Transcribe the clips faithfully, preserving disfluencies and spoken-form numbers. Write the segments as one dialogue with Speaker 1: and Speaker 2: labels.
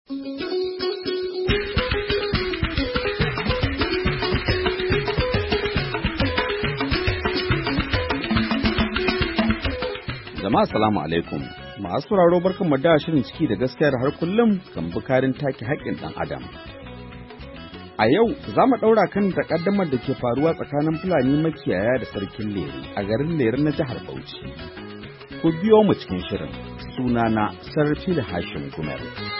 Speaker 1: Jama'a salamu alaikum. Masu sauraro barkanmu da shirin ciki da gaskiya da har kullum kan bukarin take haƙƙin ɗan adam. A yau za mu ɗaura kan takaddamar da ke faruwa tsakanin Fulani makiyaya da sarkin Lere a garin Lere na jihar Bauchi. Ku biyo mu cikin shirin. Sunana Sarfil Hashim Gumel.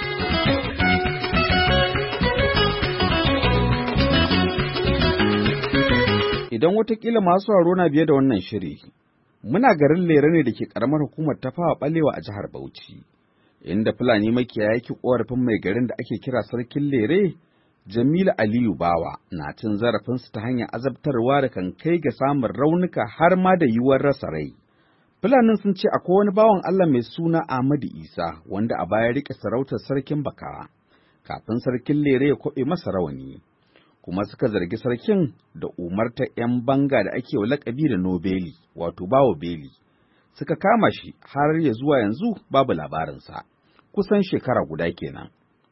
Speaker 1: Idan watakila masu sauraro na biye da wannan shiri, muna garin Lere ne da ke ƙaramar hukumar Tafawa Ɓalewa a jihar Bauchi, inda Fulani makiyaya ke ƙorafin mai garin da ake kira sarkin Lere, Jamilu Aliyu Bawa, na cin zarafinsu ta hanyar azabtarwa da kan kai ga samun raunuka har ma da yiwuwar rasa rai. Fulanin sun ce akwai wani bawan Allah mai suna Ahmadu Isa wanda a baya riƙe sarautar sarkin Baka, kafin sarkin Lere ya kwaɓe masa rawani. Kuma suka zargi sarkin da umartar ‘yan banga da ake wa laƙabi da Nobeli, wato bawa beli, suka kama shi har ya zuwa yanzu babu labarinsa, kusan shekara guda kenan.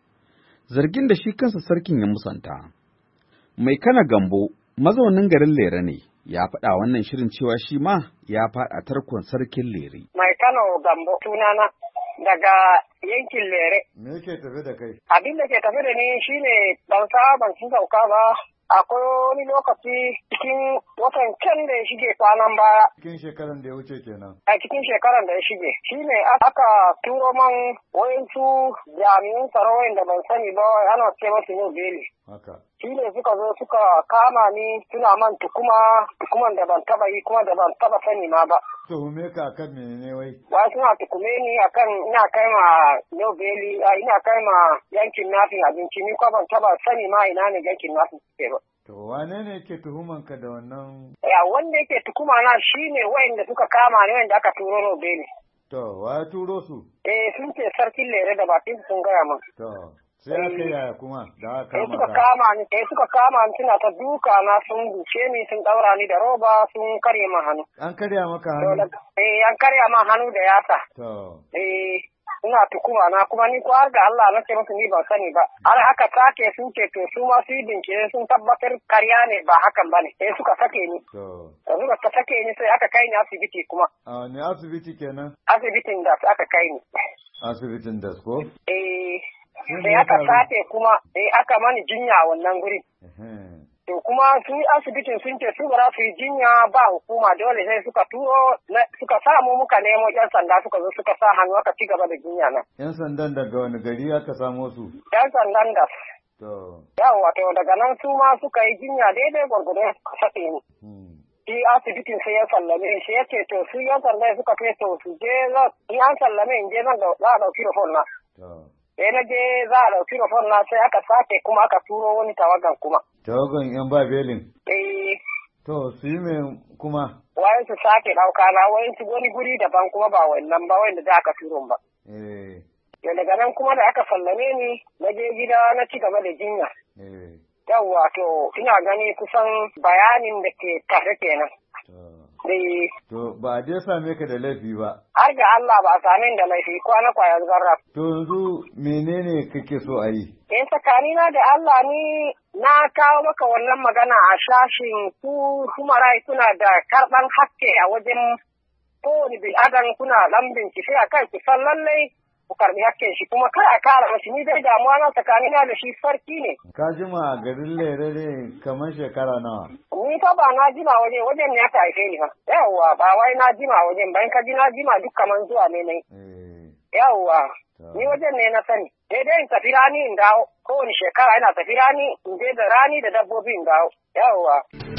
Speaker 1: Zargin da shi kansa sarkin ya musanta. Mai Kana Gambo, mazaunin garin Lere ne, ya faɗa wannan shirin cewa shi ma ya faɗa tarkon sarkin Lere.
Speaker 2: Mai Kano Gambo sunana daga yankin Lere.
Speaker 3: Me yake tafe da kai?
Speaker 2: Abin da ke tafe da ni shine ban sa ban ci sauka ba. Akwai wani lokaci cikin watan can da ya shige kwanan baya.
Speaker 3: Cikin shekaran da ya wuce kenan.
Speaker 2: A cikin shekaran da ya shige. Shine aka turo man wayansu jami'an tsaro da ban sani ba ana ce masu yau beli.
Speaker 3: Haka.
Speaker 2: Shine suka zo suka kama ni suna man tukuma tukuman da ban taba yi kuma da ban taba sani ma ba.
Speaker 3: Tuhume ka akan menene wai?
Speaker 2: Wai suna tukume ni akan ina kai ma yau beli ina kai ma yankin nafin abinci ni kuma ban taba sani ma ina ne yankin nafin suke ba.
Speaker 3: To wane ne yake tuhuman ka da wannan?
Speaker 2: Ya wanda yake tukuma na shine wayanda suka kama ni wanda aka turo no beli.
Speaker 3: To wa ya turo su?
Speaker 2: Eh sun ce sarkin Lere da bakin sun gaya min.
Speaker 3: To sai aka yaya kuma da aka
Speaker 2: kama
Speaker 3: ka?
Speaker 2: suka kama ni eh suka kama ni suna ta duka na sun buce ni sun daura ni da roba sun karye min hannu.
Speaker 3: An karya maka hannu?
Speaker 2: Eh an karya min hannu da yasa.
Speaker 3: To.
Speaker 2: Eh ina tukuma na kuma ni ko har ga Allah na ce musu ni ban sani ba. Har aka sake sun ce to su ma su yi bincike sun tabbatar karya ne ba hakan bane. Eh suka sake ni.
Speaker 3: To.
Speaker 2: Suka ta sake ni sai aka kai ni asibiti kuma.
Speaker 3: A ne asibiti kenan?
Speaker 2: Asibitin da aka kai ni.
Speaker 3: Asibitin da ko?
Speaker 2: Eh sai aka sake kuma eh aka mani jinya wannan guri. To kuma su asibitin sun ce su ba za su yi jinya ba hukuma dole sai suka turo suka samu muka nemo yan sanda suka zo suka sa hannu aka ci gaba da jinya nan.
Speaker 3: Yan sandan daga wani gari aka samo su?
Speaker 2: Yan sandan da.
Speaker 3: To.
Speaker 2: Yawa to daga nan su ma suka yi jinya daidai gwargwadon suka sake ni. Shi asibitin sai ya sallame shi ya ce to su yan sanda suka ce to su je in an sallame in je nan da za a ɗauki rufon na. Sai na je za a ɗauki rufon na sai aka sake kuma aka turo wani tawagan kuma.
Speaker 3: Tawagan yan ba belin?
Speaker 2: Eh.
Speaker 3: To su yi mai kuma?
Speaker 2: Wayan su sake ɗauka na wayan su wani guri daban kuma ba wannan ba wanda za aka turo ba.
Speaker 3: Eh.
Speaker 2: Daga nan kuma da aka sallame ni na je gida na ci gaba da jinya.
Speaker 3: Eh.
Speaker 2: Yawwa to ina gani kusan bayanin da ke tafe kenan. Eh.
Speaker 3: To ba a je same ka da laifi ba.
Speaker 2: Har ga Allah ba a same da laifi kwana kwayar zarra.
Speaker 3: To yanzu menene kake so a yi?
Speaker 2: Eh tsakanina da Allah ni na kawo maka wannan magana a shashin ku kuma rai kuna da karɓan hakke a wajen kowane bil'adan kuna ɗan bincike a kai kusan lallai ku karɓi hakken shi kuma kar a kara mashi ni dai damuwa na tsakanina da shi sarki ne.
Speaker 3: Ka jima a garin Lere ne kamar shekara nawa?
Speaker 2: Ni fa ba na jima waje wajen ne aka haife ni fa. Yawwa ba wai na jima wajen bayan ka ji na jima duk kaman zuwa ne ne. Yawwa ni wajen ne na sani. Daidai in tafi rani in dawo kowane shekara ina tafi rani in je da rani da dabbobi in dawo. Yawwa.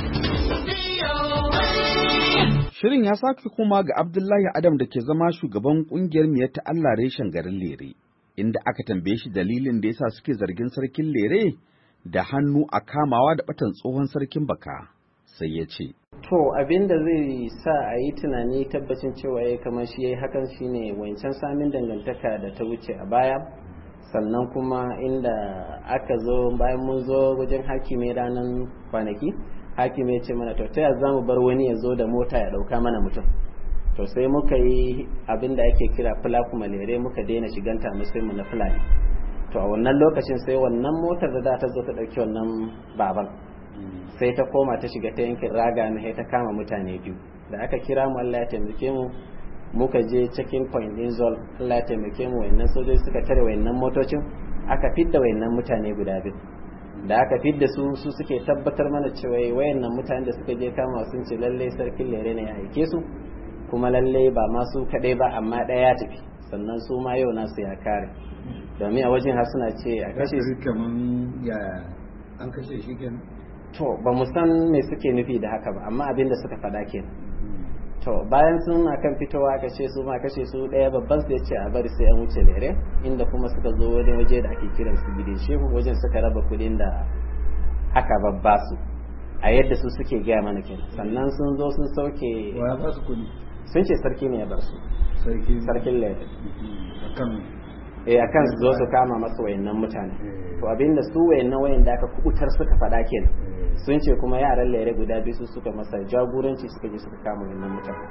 Speaker 1: Shirin ya sake kuma ga Abdullahi Adam da ke zama shugaban ƙungiyar Miyar ta Allah reshen garin Lere, inda aka tambaye shi dalilin da yasa suke zargin sarkin Lere da hannu a kamawa da batan tsohon sarkin Baka, sai ya ce.
Speaker 4: To abin da zai sa a yi tunani tabbacin cewa ya kamar shi ya yi hakan shine wancan samin dangantaka da ta wuce a baya, sannan kuma inda aka zo bayan mun zo wajen hakimi ranar kwanaki. Hakimi ya ce mana to ta za mu bar wani ya zo da mota ya dauka mana mutum, to sai muka yi abin da ake kira fulaku malere, muka daina shiganta musulmi na fulani. to a wannan lokacin sai wannan motar da za ta zo ta ɗauki wannan baban sai ta koma ta shiga ta yankin raga na ta kama mutane biyu. Da aka kira mu Allah ya taimake mu muka je checking point din zol, Allah ya taimake mu wayannan sojoji suka tare wayannan motocin aka fidda wayannan mutane guda biyu. Da aka fidda su su suke tabbatar mana cewa wayannan mutanen da suka je kama sun ce lalle sarkin lere ne ya aike su kuma lalle ba ma su kadai ba amma ɗaya ya tafi sannan su ma yau nasu ya kare domin a wajen har suna ce a kashe su
Speaker 3: kaman ya an kashe shi kenan.
Speaker 4: To ba mu san me suke nufi da haka ba amma abin da suka faɗa kenan. To bayan sun akan fitowa aka ce su ma kashe su ɗaya babban su ya ce a bari sai an wuce lere inda kuma suka zo wani waje da ake kiran su gidin shehu wajen suka raba kuɗin da aka babba su a yadda su suke gaya mana kenan. Sannan sun zo sun sauke
Speaker 3: wa ba su kuɗi
Speaker 4: sun ce sarki ne ya bar su
Speaker 3: sarki
Speaker 4: sarkin lere
Speaker 3: akan
Speaker 4: eh akan su zo su kama masa wayannan mutane. To abinda su wayannan wayanda aka kubutar suka faɗa kenan. Sun ce kuma yaran lere guda biyu su suka masa jagoranci suka je suka kama wannan mutane.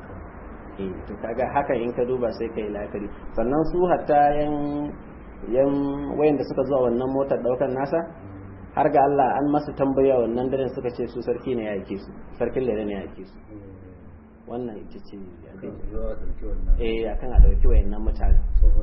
Speaker 4: Eh to kaga haka in ka duba sai kai la'akari. Sannan su hatta yan yan wayanda suka zuwa wannan motar daukar nasa har ga Allah an masa tambaya wannan daren suka ce su sarki ne ya yake su sarkin lere ne ya yake su. Wannan ita ce abin eh akan a dauki wayannan mutane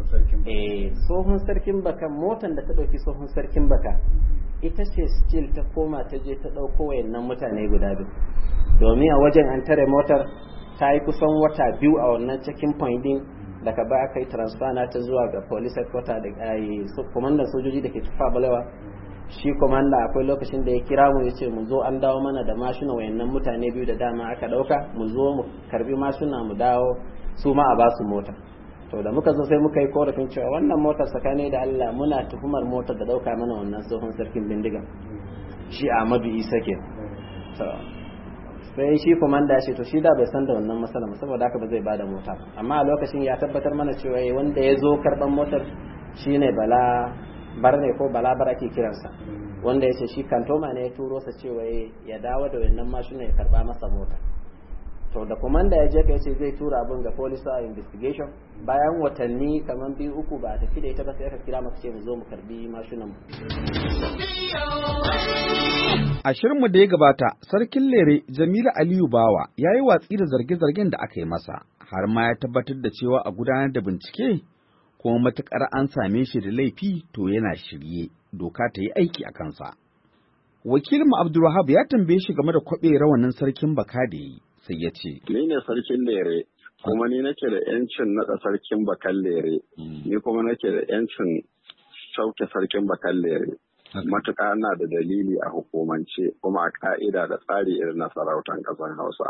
Speaker 4: eh tsohon sarkin baka motan da ta dauki tsohon sarkin baka ita ce still ta koma ta je ta dauko wayannan mutane guda biyu domin a wajen an tare motar ta yi kusan wata biyu a wannan checking point din daga ba aka yi transfer na ta zuwa ga police headquarter da ai komandan sojoji da ke tufa balewa shi komanda akwai lokacin da ya kira mu ya ce mu zo an dawo mana da mashina wayannan mutane biyu da dama aka dauka mu zo mu karbi mashina mu dawo su ma a ba su mota. To da muka zo sai muka yi korafin cewa wannan motar tsakani da Allah muna tuhumar motar da dauka mana wannan tsohon sarkin bindiga shi Ahmadu Isa ke. Sai shi komanda shi to shi da bai san da wannan matsala saboda haka ba zai bada mota amma a lokacin ya tabbatar mana cewa wanda ya zo karban motar shine Bala Barne ko Balabar ake kiransa wanda ya ce shi kantoma ne ya turo sa cewa ya dawo da wannan mashina ya karba masa mota. To da komanda ya je ka ce zai tura abin ga police investigation bayan watanni kamar biyu uku ba a tafi da ita ba sai aka kira maka ce mu zo mu karbi mashinan mu.
Speaker 1: A shirinmu da ya gabata sarkin lere Jamilu Aliyu Bawa ya yi watsi da zarge-zargen da aka yi masa har ma ya tabbatar da cewa a gudanar da bincike kuma matuƙar an same shi da laifi to yana shirye doka ta yi aiki a kansa. Wakilin Abdulwahab ya tambaye shi game da kwaɓe rawanin sarkin baka da yi sai ya ce.
Speaker 5: Ni ne sarkin lere kuma ni nake da ‘yancin naɗa sarkin bakan lere, ni kuma nake da ‘yancin sauke sarkin bakan lere. Matuƙa na da dalili a hukumance kuma a ƙa'ida da tsari irin na sarautar ƙasar Hausa.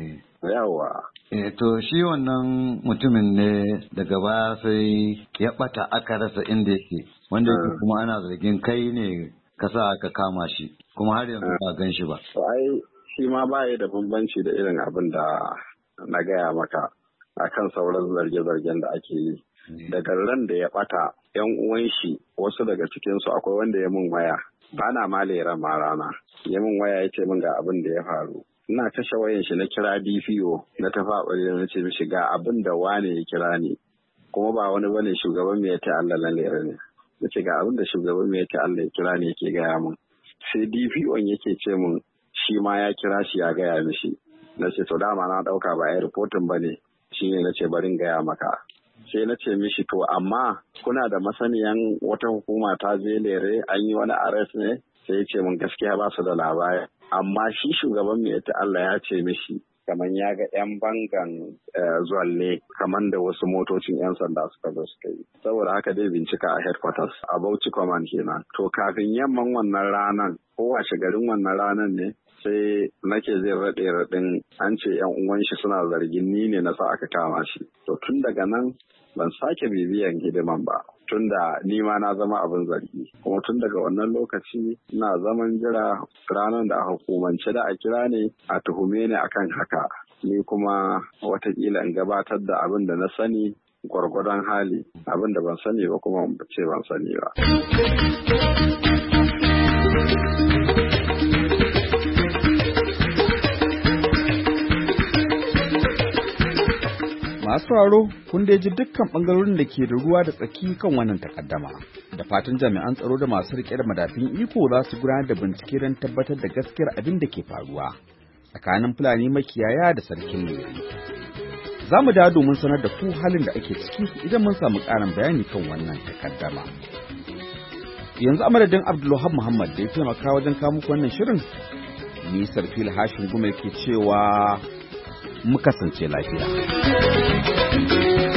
Speaker 5: Yawa.
Speaker 3: Eh, to shi wannan mutumin ne daga baya sai ya ɓata aka rasa inda yake, wanda yake kuma ana zargin kai ne ka sa aka kama shi, kuma har yanzu ba gan shi ba.
Speaker 5: Ai, shi ma ba da bambanci da irin abin da na gaya maka akan sauran zarge-zargen da ake yi. Daga ran da ya ɓata ‘yan uwan shi wasu daga cikinsu akwai wanda ya mun waya, ba na ma lera ma rana, ya mun waya ya ce min ga abin da ya faru. Ina kashe wayan shi na kira D P O na tafaɓari na ce mishi ga abin da wane ya kira ni, kuma ba wani bane shugaban mai ta Allah na lera ne. Na ce ga abin da shugaban mai ta Allah ya kira ni yake gaya min. Sai D P O yake ce min shi ma ya kira shi ya gaya mishi. Na ce to dama na ɗauka ba ya ripotin ba ne, shi ne na ce barin gaya maka. Sai na ce mishi to amma kuna da masaniyan wata hukuma ta je lere an yi wani arrest ne, sai ya ce min gaskiya ba su da labari amma shi shugaban mai ta Allah ya ce mishi kamar ya ga yan bangan zuwalle kamar da wasu motocin yan sanda suka zo suka yi, saboda haka dai bincika a headquarters a Bauchi Command kenan. To kafin yamman wannan ranan ko washe garin wannan ranan ne sai nake zai raɗe raɗin an ce yan uwan shi suna zargin ni ne na sa aka kama shi. To tun daga nan ban sake bibiyan hidiman ba tun da ni ma na zama abin zargi, kuma tun daga wannan lokaci na zaman jira ranar da a hukumance da a kira ne a tuhume ni akan haka, ni kuma watakila in gabatar da abin da na sani gwargwadon hali, abin da ban sani ba kuma ce ban sani ba.
Speaker 1: Masu sauraro kun da ji dukkan ɓangarorin da ke da ruwa da tsaki kan wannan takaddama. Da fatan jami'an tsaro da masu riƙe da madafin iko za su gudanar da bincike don tabbatar da gaskiyar abin da ke faruwa tsakanin Fulani makiyaya da sarkin Lere. Za mu dawo domin sanar da ku halin da ake ciki idan mun samu ƙarin bayani kan wannan takaddama. Yanzu a madadin Abdulwahab Muhammad da ya taimaka wajen kawo muku wannan shirin, ni Sarfil Hashin Gumel ke cewa mu kasance lafiya.